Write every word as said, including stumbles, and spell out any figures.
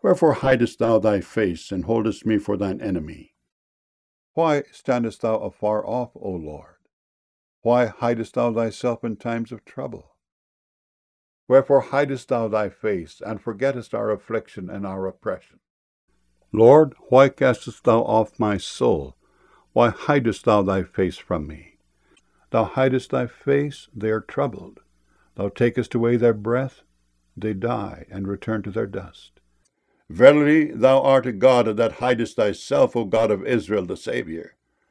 Wherefore hidest thou thy face, and holdest me for thine enemy? Why standest thou afar off, O Lord? Why hidest thou thyself in times of trouble? Wherefore hidest thou thy face, and forgettest our affliction and our oppression? Lord, why castest thou off my soul? Why hidest thou thy face from me? Thou hidest thy face, they are troubled. Thou takest away their breath, they die, and return to their dust. Verily thou art a God that hidest thyself, O God of Israel the Saviour.